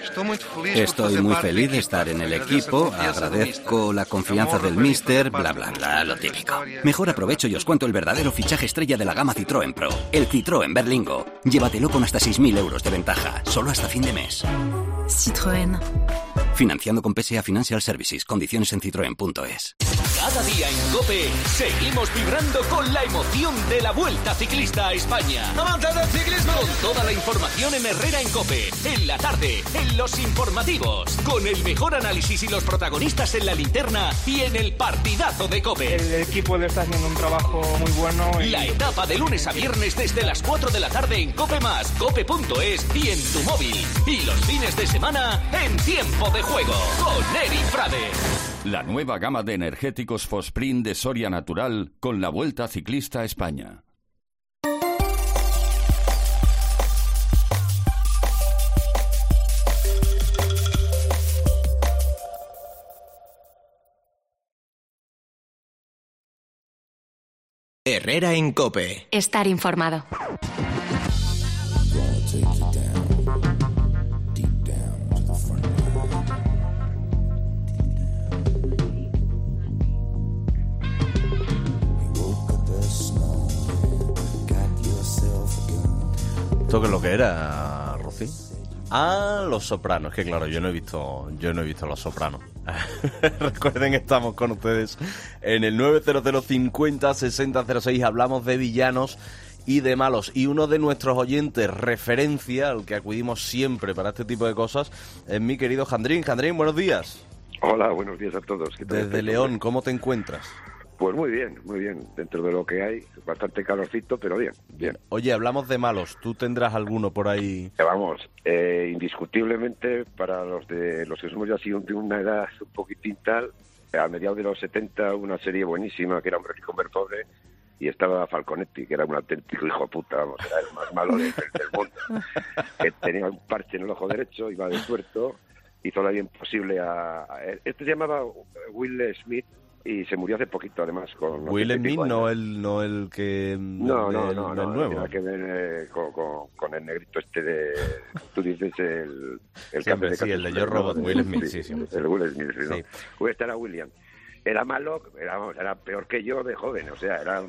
Estoy muy feliz de estar en el equipo. Agradezco la confianza del míster. Bla, bla, bla, lo típico. Mejor aprovecho y os cuento el verdadero fichaje estrella de la gama Citroën Pro. El Citroën Berlingo. Llévatelo con hasta seis mil euros de ventaja. Solo hasta fin de mes. Citroën. Financiando con P S A Financial Services. Condiciones en citroen punto es. Cada día en COPE seguimos vibrando con la emoción de la Vuelta Ciclista a España. ¡Avanza del ciclismo! Con toda la información en Herrera en COPE, en la tarde, en los informativos, con el mejor análisis y los protagonistas en la linterna y en el partidazo de COPE. El equipo le está haciendo un trabajo muy bueno. Y... La etapa de lunes a viernes desde las cuatro de la tarde en COPE más, cope punto es y en tu móvil. Y los fines de semana en Tiempo de juego con Eri Frade. La nueva gama de energéticos Fosprint de Soria Natural con la Vuelta Ciclista a España. Herrera en COPE. Estar informado. ¿Esto qué es lo que era, Rocío? Ah, Los Sopranos, que claro, yo no he visto, yo no he visto Los Sopranos. Recuerden que estamos con ustedes en el nueve cero cero cincuenta sesenta cero seis, hablamos de villanos y de malos, y uno de nuestros oyentes referencia, al que acudimos siempre para este tipo de cosas, es mi querido Jandrín. Jandrín, buenos días. Hola, buenos días a todos. ¿Qué tal? Desde León, ¿cómo te encuentras? Pues muy bien, muy bien, dentro de lo que hay, bastante calorcito, pero bien, bien. Oye, hablamos de malos, ¿tú tendrás alguno por ahí? Eh, vamos, eh, indiscutiblemente para los de los que somos ya así de una edad un poquitín tal, a mediados de los setenta, una serie buenísima que era Hombre rico, hombre pobre, y estaba Falconetti, que era un auténtico hijo de puta, vamos, era el más malo del, del mundo, que tenía un parche en el ojo derecho, iba de tuerto, hizo la vida imposible a, a... Este se llamaba Will Smith, y se murió hace poquito, además. Con Will Smith, no el, no el que... No, no, el, no, el no, nuevo. Tiene que ver eh, con, con, con el negrito este de... Tú dices el... el Siempre, de sí, el de Yo Robot, Will Smith, sí, sí. sí, sí. El Will Smith, sí, ¿no? Sí. Pues este era William. Era malo, era, era peor que yo de joven, o sea, era...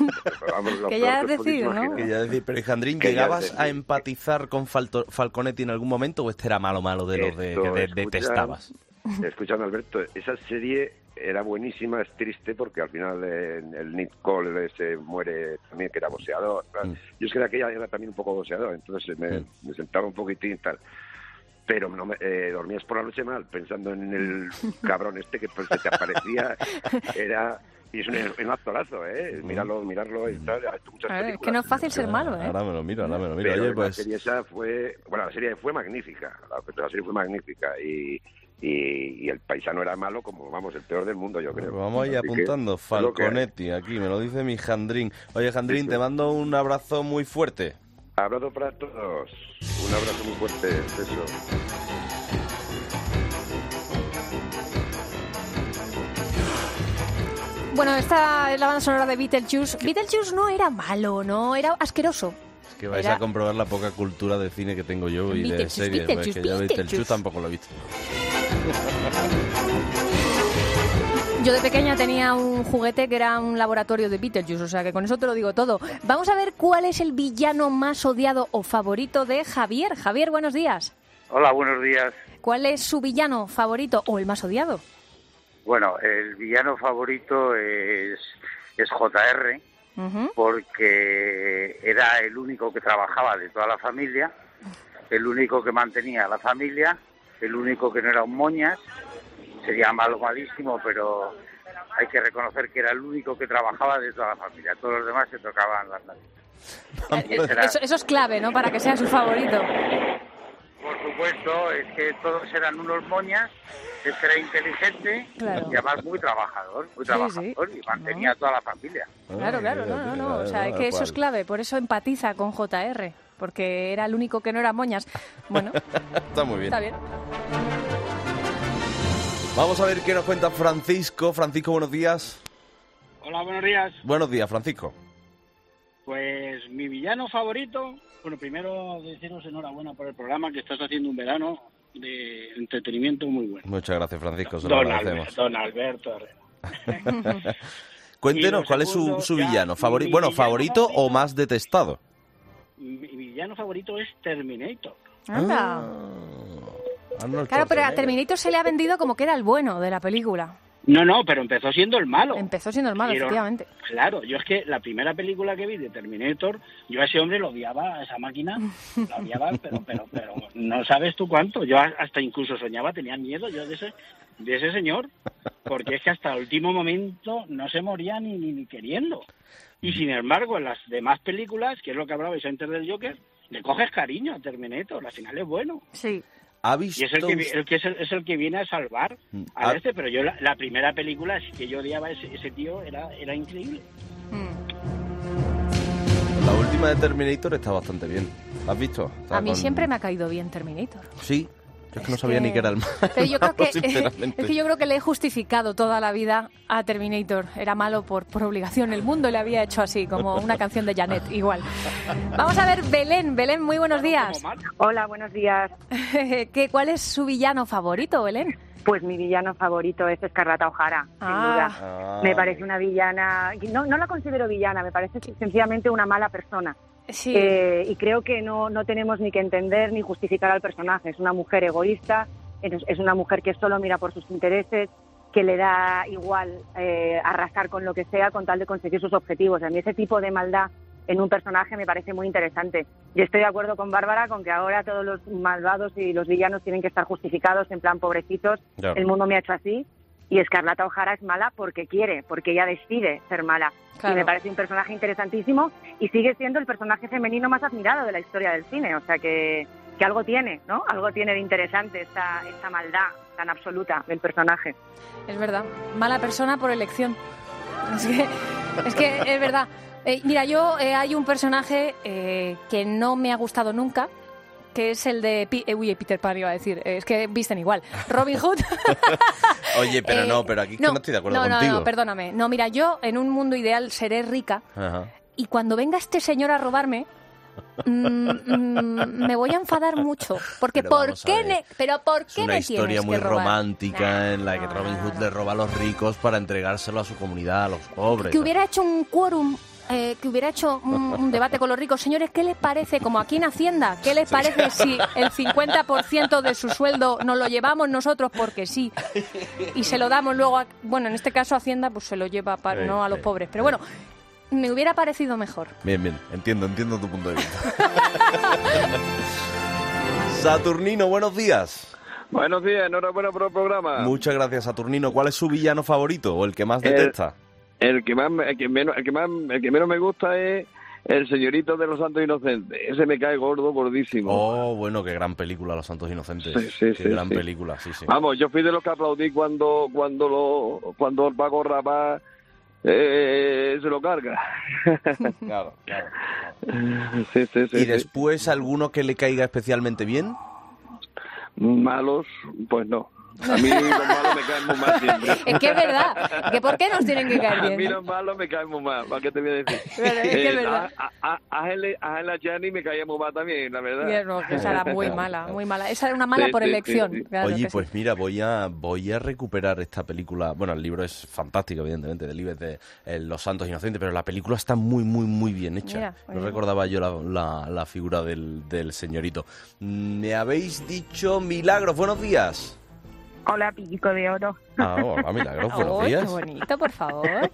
Vamos, que ya has decidido, ¿no? Que ya decir, pero Jandrín, ¿llegabas a empatizar con Falto, Falconetti en algún momento o este era malo, malo de los de, que de, escuchan, detestabas? Escuchando, Alberto, esa serie... era buenísima, es triste porque al final eh, el Nick Cole se muere también, que era boxeador. Mm. Yo es que de aquella era también un poco boxeador, entonces me, mm. me sentaba un poquitín y tal. Pero no me, eh, dormías por la noche mal, pensando en el cabrón este que pues, se te aparecía. Era... Y es un, un actorazo, ¿eh? Míralo, mirarlo y tal. Ver, es que no es fácil ser malo, ¿eh? Ahora me lo miro, ahora me lo miro. Pero Oye, pues... la serie esa fue... Bueno, la serie fue magnífica. La, la serie fue magnífica y... Y, y el paisano era malo como, vamos, el peor del mundo, yo creo. Vamos ahí apuntando, que, Falconetti, aquí me lo dice mi Jandrín. Oye, Jandrín, sí, te mando un abrazo muy fuerte. Abrazo para todos, un abrazo muy fuerte, eso. Bueno, esta es la banda sonora de Beetlejuice. Beetlejuice no era malo, no, era asqueroso. Que vais Era... a comprobar la poca cultura de cine que tengo yo y de series, que yo Beetlejuice tampoco lo he visto. Yo de pequeña tenía un juguete que era un laboratorio de Beetlejuice, o sea que con eso te lo digo todo. Vamos a ver cuál es el villano más odiado o favorito de Javier. Javier, buenos días. Hola, buenos días. ¿Cuál es su villano favorito o el más odiado? Bueno, el villano favorito es, es J R, uh-huh. porque era el único que trabajaba de toda la familia, el único que mantenía a la familia, el único que no era un moñas. Sería malo, malísimo, pero hay que reconocer que era el único que trabajaba de toda la familia. Todos los demás se tocaban las narices. Era... Eso, eso es clave, ¿no?, para que sea su favorito. Por supuesto, es que todos eran unos moñas, este era inteligente, claro. y además muy trabajador, muy sí, trabajador, sí. y mantenía no. a toda la familia. Claro, claro, no, no, no, o sea, es que eso es clave, por eso empatiza con J R, porque era el único que no era moñas. Bueno, está muy bien. Está bien. Vamos a ver qué nos cuenta Francisco. Francisco, buenos días. Hola, buenos días. Buenos días, Francisco. Pues mi villano favorito, bueno, primero deciros enhorabuena por el programa, que estás haciendo un verano de entretenimiento muy bueno. Muchas gracias, Francisco, se lo Don agradecemos. Don Alberto Herrera. Cuéntenos, ¿cuál segundo, es su, su villano? Favori- mi, bueno, mi ¿favorito favorito, o más detestado? Mi villano favorito es Terminator. Anda. Ah, claro, pero a Terminator se le ha vendido como que era el bueno de la película. No, no, pero empezó siendo el malo. Empezó siendo el malo, pero, efectivamente. Claro, yo es que la primera película que vi de Terminator, yo a ese hombre lo odiaba, a esa máquina, lo odiaba, pero, pero, pero no sabes tú cuánto. Yo hasta incluso soñaba, tenía miedo yo de ese, de ese señor, porque es que hasta el último momento no se moría ni, ni, ni queriendo. Y sin embargo, en las demás películas, que es lo que hablabais antes del Joker, le coges cariño a Terminator, al final es bueno. Sí. ¿Ha visto Y es el que, el que es, el, es el que viene a salvar a ¿Ha... este, pero yo la, la primera película sí que yo odiaba ese, ese tío, era, era increíble. La última de Terminator está bastante bien. ¿La has visto? Está a mí con... siempre me ha caído bien Terminator. Sí. Yo es que no es sabía que... ni que era el malo. Pero yo creo que, sinceramente. es que yo creo que le he justificado toda la vida a Terminator. Era malo por, por obligación. El mundo le había hecho así, como una canción de Janet, igual. Vamos a ver, Belén. Belén, muy buenos días. Hola, buenos días. ¿Qué, ¿Cuál es su villano favorito, Belén? Pues mi villano favorito es Escarlata O'Hara, sin Ah. duda. Ah. Me parece una villana... No, no la considero villana, me parece sencillamente una mala persona. Sí. Eh, y creo que no, no tenemos ni que entender ni justificar al personaje. Es una mujer egoísta, es, es una mujer que solo mira por sus intereses, que le da igual eh, arrasar con lo que sea con tal de conseguir sus objetivos. A mí ese tipo de maldad en un personaje me parece muy interesante. Y estoy de acuerdo con Bárbara con que ahora todos los malvados y los villanos tienen que estar justificados en plan pobrecitos. Claro. El mundo me ha hecho así. Y Escarlata O'Hara es mala porque quiere, porque ella decide ser mala. Claro. Y me parece un personaje interesantísimo y sigue siendo el personaje femenino más admirado de la historia del cine. O sea que, que algo tiene, ¿no? Algo tiene de interesante esta, esta maldad tan absoluta del personaje. Es verdad. Mala persona por elección. Es que es, que es verdad. Eh, mira, yo eh, hay un personaje eh, que no me ha gustado nunca, que es el de... Pi- eh, uy, Peter Pan iba a decir. Eh, es que visten igual. Robin Hood. Oye, pero Eh, no, pero aquí es que no estoy de acuerdo no, no, contigo. No, perdóname. No, mira, yo en un mundo ideal seré rica Ajá. y cuando venga este señor a robarme, mm, mm, me voy a enfadar mucho. Porque Pero ¿por vamos a qué, ver. ne- pero ¿por Es qué una me historia tienes muy que robar? romántica en la que Robin Hood le roba a los ricos para entregárselo a su comunidad, a los pobres. Que hubiera hecho un quórum, eh, que hubiera hecho un, un debate con los ricos. Señores, ¿qué les parece, como aquí en Hacienda, qué les parece si el cincuenta por ciento de su sueldo nos lo llevamos nosotros porque sí y se lo damos luego a... Bueno, en este caso Hacienda pues se lo lleva para, Sí, no a los sí, pobres. Pero bueno, me hubiera parecido mejor. Bien, bien, entiendo, entiendo tu punto de vista. Saturnino, buenos días. Buenos días, enhorabuena por el programa. Muchas gracias, Saturnino. ¿Cuál es su villano favorito o el que más El- detesta? El que más, el que menos, el que más, el que menos me gusta es el señorito de los Santos Inocentes. Ese me cae gordo, gordísimo. Oh, bueno, qué gran película, Los Santos Inocentes. Sí, sí, qué sí, gran sí. película, sí, sí. Vamos, yo fui de los que aplaudí cuando, cuando lo, cuando el Paco Rabanne eh, se lo carga. Claro, claro. Sí, sí, sí. ¿Y sí. después alguno que le caiga especialmente bien? Malos, pues no. A mí los malos me caen muy mal siempre. Es que es verdad. ¿Que ¿Por qué nos tienen que caer A mí bien? los malos me caen muy mal, ¿para qué te voy a decir? Pero es que es verdad. A, a, a, Ángel- Ángela Gianni me caía muy mal también, la verdad. Bien, no, que esa era muy mala, muy mala. Esa era una mala Sí, por sí, elección. sí, sí. Claro Oye, que pues sí. mira, voy a voy a recuperar esta película. Bueno, el libro es fantástico, evidentemente, del libro de eh, Los Santos Inocentes, pero la película está muy, muy, muy bien hecha. Mira, no oye. recordaba yo la, la, la figura del, del señorito. Mm, Me habéis dicho Milagros, buenos días. Hola, Pico de Oro. Ah, hola, Milagros, buenos Ay, qué días. bonito, por favor.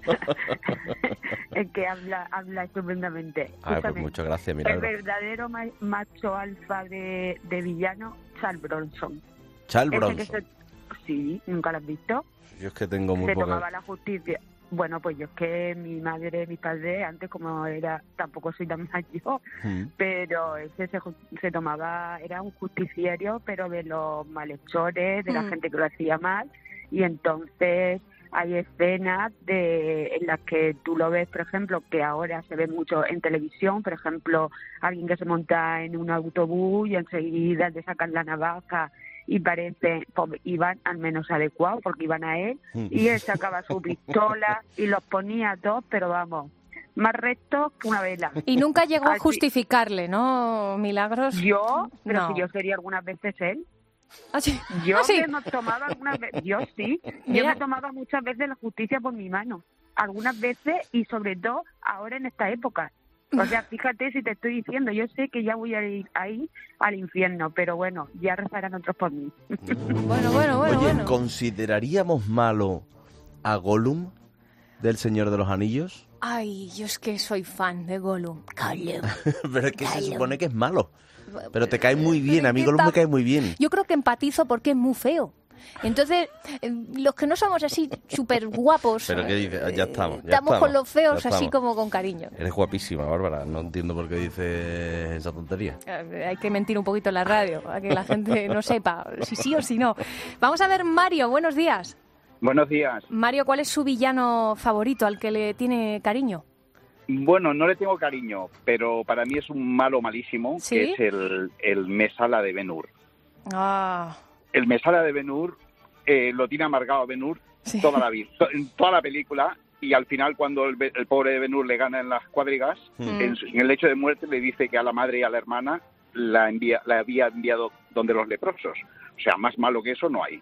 El que habla, habla estupendamente. Ay, pues Escúchame, muchas gracias, el Milagros. verdadero ma- macho alfa de, de villano, Charles Bronson. Charles Ese Bronson. que se- Sí, ¿nunca lo has visto? Yo es que tengo muy Se poca... tomaba la justicia. Bueno, pues yo es que mi madre, mi padre, antes como era, tampoco soy tan mayor, Mm. pero ese se, ju- se tomaba, era un justiciero, pero de los malhechores, de la Mm. gente que lo hacía mal, y entonces hay escenas de en las que tú lo ves, por ejemplo, que ahora se ve mucho en televisión, por ejemplo, alguien que se monta en un autobús y enseguida le sacan la navaja y parece, pues, iban al menos adecuado porque iban a él, y él sacaba su pistola y los ponía a todos, pero vamos, más rectos que una vela. Y nunca llegó a Así- justificarle, ¿no, Milagros? Yo, pero No. si yo sería algunas veces él. ¿Ah, sí? Yo ¿Ah, sí? me tomaba algunas veces, yo sí, yo Mira. me tomaba muchas veces la justicia por mi mano, algunas veces y sobre todo ahora en esta época. O sea, fíjate si te estoy diciendo, yo sé que ya voy a ir ahí al infierno, pero bueno, ya rezarán otros por mí. Bueno, bueno, bueno, Oye, bueno. ¿consideraríamos malo a Gollum del Señor de los Anillos? Ay, yo es que soy fan de Gollum. Gollum. Pero es que se Gollum. supone que es malo. Pero te cae muy bien, a mí ¿Qué Gollum tal? me cae muy bien. Yo creo que empatizo porque es muy feo. Entonces, eh, los que no somos así súper guapos... ¿Pero qué dices? Ya estamos, ya estamos estamos con los feos ya así estamos. como con cariño. Eres guapísima, Bárbara. No entiendo por qué dices esa tontería. Eh, Hay que mentir un poquito en la radio, para que la gente no sepa si sí o si no. Vamos a ver, Mario, buenos días. Buenos días. Mario, ¿cuál es su villano favorito al que le tiene cariño? Bueno, no le tengo cariño, pero para mí es un malo malísimo, ¿Sí? que es el, el Mesala de Ben-Hur. Ah, El Mesala de Ben-Hur eh, lo tiene amargado a Ben-Hur Sí. toda la vida, to- en toda la película, y al final cuando el, be- el pobre Ben-Hur le gana en las cuadrigas, Mm. en, su- en el lecho de muerte le dice que a la madre y a la hermana la, envía, la había enviado donde los leprosos. O sea, más malo que eso no hay.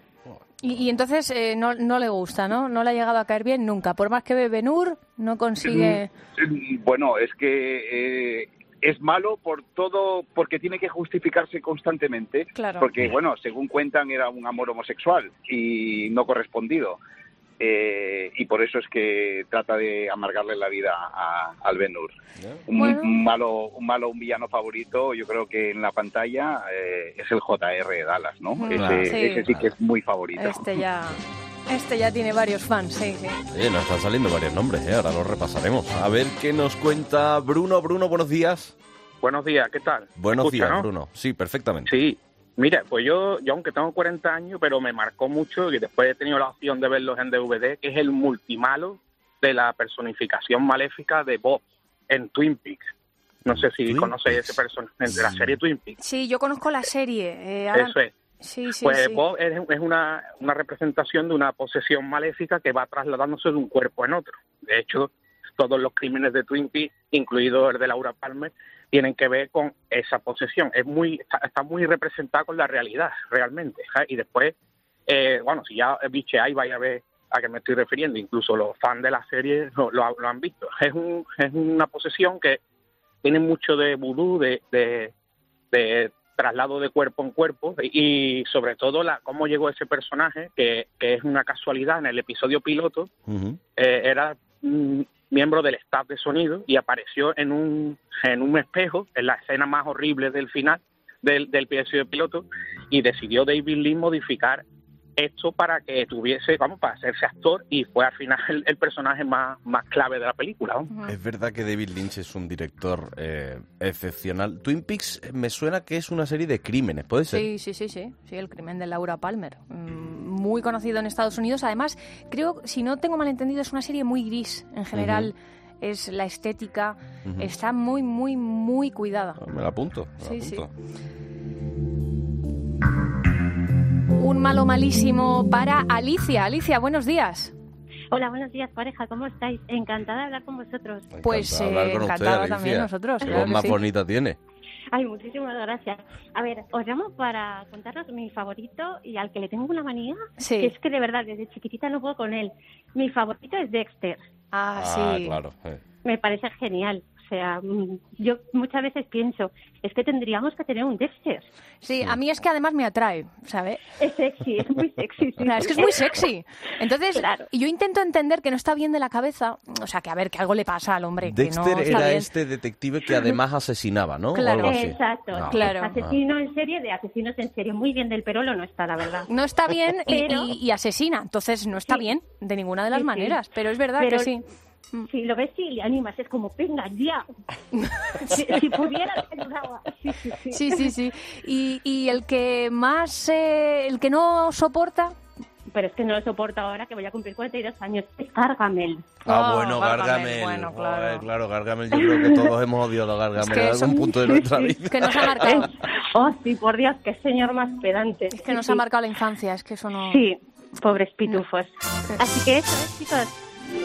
y, y entonces eh, no, no le gusta, ¿no? No le ha llegado a caer bien nunca. Por más que ve Ben-Hur, no consigue... Mm, Bueno, es que eh, es malo por todo, porque tiene que justificarse constantemente. Claro. Porque, bueno, según cuentan, era un amor homosexual y no correspondido. Eh, y por eso es que trata de amargarle la vida a, al Ben-Hur. Un, Bueno. un malo, un malo, un villano favorito, yo creo que en la pantalla eh, es el J R de Dallas, ¿no? Mm, Ese, sí. ese sí que es muy favorito. Este ya... Este ya tiene varios fans, sí, sí. Oye, nos están saliendo varios nombres, ¿eh? Ahora los repasaremos. A ver qué nos cuenta Bruno. Bruno, buenos días. Buenos días, ¿qué tal? Buenos ¿Me escucha, días, no? Bruno. Sí, perfectamente. Sí, mira, pues yo, yo aunque tengo cuarenta años, pero me marcó mucho y después he tenido la opción de verlos en D V D, que es el multimalo de la personificación maléfica de Bob en Twin Peaks. No sé si conocéis ese personaje de la serie Twin Peaks. Sí, yo conozco la serie. eh, ahora- Eso es. Sí, sí, Pues sí. Bob es, es una, una representación de una posesión maléfica que va trasladándose de un cuerpo en otro. De hecho, todos los crímenes de Twin Peaks, incluido el de Laura Palmer, tienen que ver con esa posesión. Es muy está, está muy representada con la realidad, realmente. ¿ja? Y después, eh, bueno, si ya bicheáis, vais a ver a qué me estoy refiriendo. Incluso los fans de la serie lo, lo, lo han visto. Es, un, es una posesión que tiene mucho de vudú, de... de, de traslado de cuerpo en cuerpo y sobre todo la cómo llegó ese personaje que, que es una casualidad. En el episodio piloto Ujú. eh, era mm, miembro del staff de sonido y apareció en un en un espejo en la escena más horrible del final del, del episodio piloto y decidió David Lynch modificar esto para que tuviese, vamos, para hacerse actor y fue al final el, el personaje más, más clave de la película, ¿no? Es verdad que David Lynch es un director eh, excepcional. Twin Peaks eh, me suena que es una serie de crímenes, ¿puede ser? Sí, sí, sí, sí, sí, el crimen de Laura Palmer. Mm, Muy conocido en Estados Unidos. Además, creo, si no tengo malentendido, es una serie muy gris. En general, es la estética. Ujú. Está muy, muy, muy cuidada. Me la apunto. Me la Sí, apunto. Un malo malísimo para Alicia. Alicia, buenos días. Hola, buenos días, pareja. ¿Cómo estáis? Encantada de hablar con vosotros. Pues Encantado de hablar con encantada usted, también Alicia. nosotros. Qué claro voz que más sí. bonita tiene. Ay, muchísimas gracias. A ver, os llamo para contaros mi favorito y al que le tengo una manía, Sí. que es que de verdad desde chiquitita no puedo con él. Mi favorito es Dexter. Ah, Ah, claro. eh. Me parece genial. O sea, mm, yo muchas veces pienso, es que tendríamos que tener un Dexter. Sí, a mí es que además me atrae, ¿sabes? Es sexy, es muy sexy. sí. Es que es muy sexy. Entonces, yo intento entender que no está bien de la cabeza. O sea, que a ver, que algo le pasa al hombre. que Dexter no está era bien. este detective que además asesinaba, ¿no? O Claro, algo así. exacto. Ah, claro. ah. Asesino en serie de asesinos en serie. Muy bien del Perolo no está, la verdad. No está bien y, Pero- y- y asesina. Entonces, no está bien de ninguna de las Sí, sí. maneras. Pero es verdad Pero que sí. Si lo ves y le animas, es como, venga, ya. si, si pudiera, te ayudaba. Sí, sí, sí. Sí, sí, sí. Y, y el que más, eh, el que no soporta... Pero es que no lo soporto ahora, que voy a cumplir cuarenta y dos años. Es Gargamel. Ah, Oh, bueno, Gargamel, Gargamel. bueno, Joder, claro. claro, Gargamel. Yo creo que todos hemos odiado a Gargamel que en algún son- punto de nuestra Sí, vida. Que nos ha marcado. Oh, sí, por Dios, qué señor más pedante. Es que nos ha marcado la infancia. Es que eso no... Sí, pobres pitufos. Así que eso es, chicos.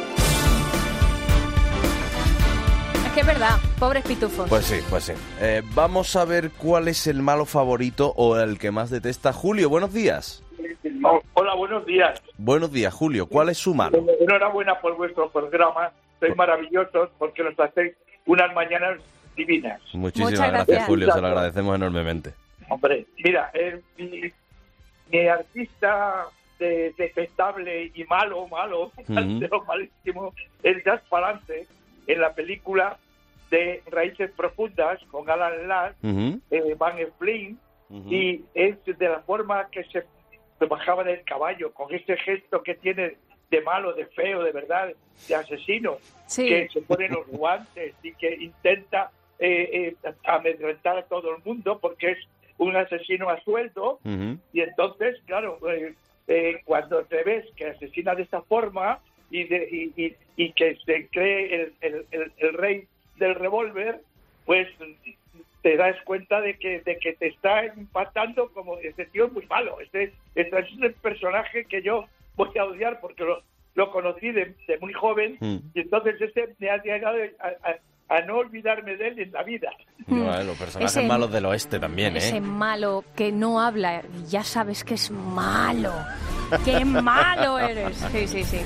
Es que es verdad. Pobres pitufos. Pues sí, pues sí. Eh, vamos a ver cuál es el malo favorito o el que más detesta. Julio, buenos días. Oh, hola, buenos días. Buenos días, Julio. ¿Cuál es su malo? Enhorabuena por vuestro programa. Sois maravillosos porque nos hacéis unas mañanas divinas. Muchísimas Muchas gracias, gracias. Julio. Se lo agradecemos enormemente. Hombre, mira, eh, mi, mi artista de- detestable y malo, malo, Ujú. de lo malísimo, es Jazz Palance en la película de Raíces Profundas con Alan Ladd, Ujú. eh, Van Flynn, Ujú. y es de la forma que se se bajaba del caballo con este gesto que tiene de malo, de feo, de verdad, de asesino, sí. que se pone los guantes y que intenta eh, eh, amedrentar a todo el mundo porque es un asesino a sueldo. Uh-huh. Y entonces, claro, eh, eh, cuando te ves que asesina de esta forma y, de, y, y, y que se cree el, el, el, el rey del revólver, pues te das cuenta de que de que te está impactando como este tío es muy malo. Este, este es un personaje que yo voy a odiar porque lo, lo conocí de, de muy joven mm. y entonces este me ha llegado a, a, a no olvidarme de él en la vida. Bueno, los personajes ese, malos del oeste también, ¿eh? Ese malo que no habla y ya sabes que es malo. ¡Qué malo eres! Sí, sí, sí.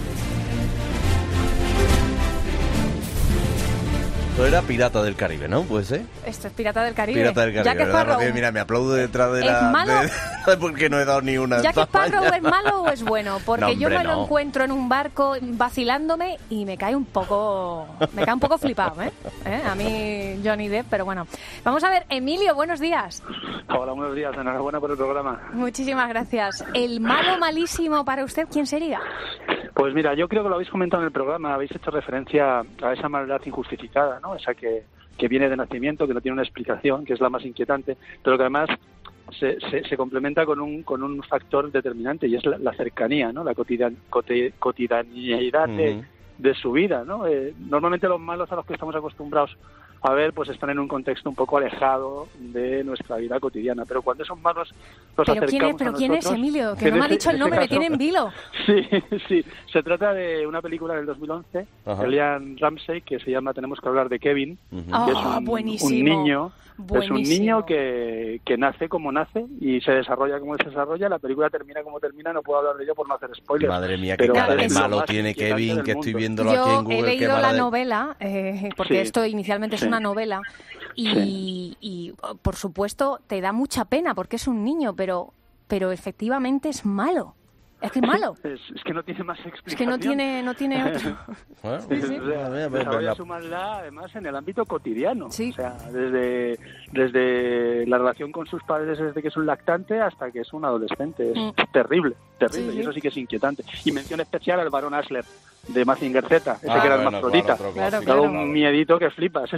Esto era Pirata del Caribe, ¿no? ¿Puede ser? Esto es Pirata del Caribe. Pirata del Caribe, ¿verdad? Porque, mira, me aplaudo detrás de la... ¿Es malo? De, porque no he dado ni una. ¿Jack Sparrow es malo o es bueno? Porque no, hombre, yo me no. lo encuentro en un barco vacilándome y me cae un poco... Me cae un poco flipado, ¿eh? ¿Eh? A mí Johnny Depp, pero bueno. Vamos a ver, Emilio, buenos días. Hola, buenos días. Enhorabuena por el programa. Muchísimas gracias. ¿El malo malísimo para usted quién sería? Pues mira, yo creo que lo habéis comentado en el programa, habéis hecho referencia a esa maldad injustificada, ¿no? Esa que, que viene de nacimiento, que no tiene una explicación, que es la más inquietante, pero que además se, se, se complementa con un con un factor determinante y es la, la cercanía, ¿no? La cotidian, cote, cotidianidad uh-huh. de, de su vida, ¿no? Eh, normalmente los malos a los que estamos acostumbrados a ver, pues están en un contexto un poco alejado de nuestra vida cotidiana, pero cuando esos malos los ¿Pero acercamos quién es, pero a quién nosotros, es, Emilio? Que no me ha dicho el nombre, me tiene en vilo. Sí, sí, se trata de una película del dos mil once, de Liam Ramsey, que se llama Tenemos que hablar de Kevin, uh-huh. que es oh, un, buenísimo. un niño, buenísimo. es un niño que, que nace como nace y se desarrolla como se desarrolla, la película termina como termina, no puedo hablar de ello por no hacer spoilers. Madre mía, qué cara de malo tiene Kevin, que estoy viéndolo Yo aquí en Google. Yo he leído la de... de... novela, eh, porque sí. esto inicialmente es sí. una novela, y, sí. y por supuesto te da mucha pena porque es un niño, pero, pero efectivamente es malo. Es que es malo. Es, es que no tiene más explicación. Es que no tiene, no tiene otro. Bueno, sí, sí. Desarrolla su maldad además en el ámbito cotidiano. Sí. O sea, desde, desde la relación con sus padres desde que es un lactante hasta que es un adolescente. Es mm. terrible, terrible. Sí, sí. Y eso sí que es inquietante. Y mención especial al varón Asler de Mazinger Z, ese ah, que era bueno, el Mafrodita. Claro, claro, claro. Un miedito que flipas.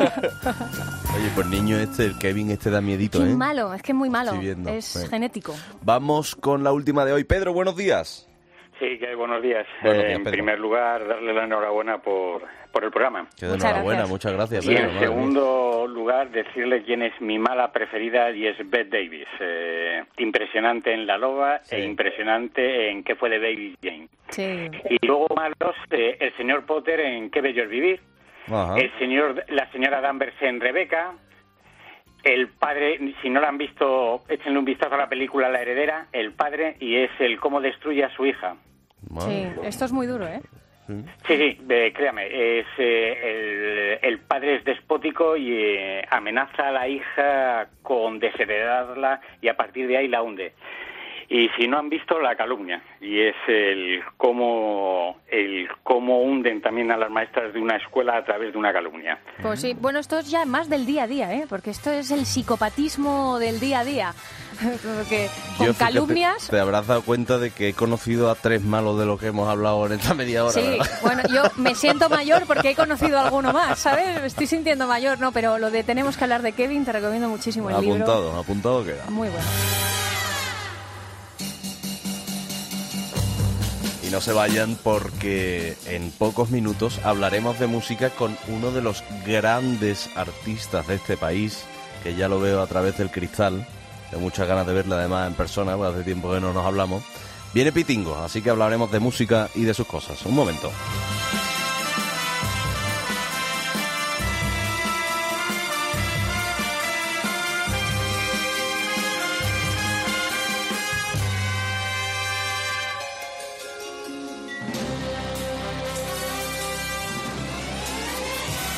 Oye, pues niño este, el Kevin este da miedito, es ¿eh? Es malo, es que es muy malo. Viendo, es sí. genético. Vamos con la última de hoy. Pedro, buenos días. Sí, que buenos días. Buenos eh, días en Pedro. primer lugar, darle la enhorabuena por, por el programa. Que de enhorabuena, muchas gracias. Y Pedro, en segundo lugar, decirle quién es mi mala preferida y es Bette Davis. Eh, impresionante en La Loba sí. e impresionante en ¿Qué fue de Baby Jane? Sí. Y luego malos, eh, el señor Potter en Qué bello es vivir. Ajá. El señor, la señora Danvers en Rebeca. El padre, si no la han visto, échenle un vistazo a la película La heredera, el padre, y es el cómo destruye a su hija. Sí, esto es muy duro, ¿eh? Sí, sí, eh, créame, es, eh, el, el padre es despótico y eh, amenaza a la hija con desheredarla y a partir de ahí la hunde. Y si no han visto, la calumnia, y es el cómo, el cómo hunden también a las maestras de una escuela a través de una calumnia. Pues sí, bueno, esto es ya más del día a día, ¿eh? Porque esto es el psicopatismo del día a día. Porque con Yo, calumnias... Fíjate, te habrás dado cuenta de que he conocido a tres malos de los que hemos hablado en esta media hora, Sí, ¿verdad? bueno, yo me siento mayor porque he conocido a alguno más, ¿sabes? Me estoy sintiendo mayor, no, pero lo de Tenemos que hablar de Kevin, te recomiendo muchísimo el libro. Apuntado, apuntado queda. Muy bueno. No se vayan porque en pocos minutos hablaremos de música con uno de los grandes artistas de este país, que ya lo veo a través del cristal. Tengo muchas ganas de verla además en persona, porque hace tiempo que no nos hablamos. Viene Pitingo, así que hablaremos de música y de sus cosas. Un momento.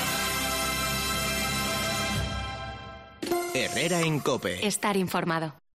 Herrera en COPE. Estar informado.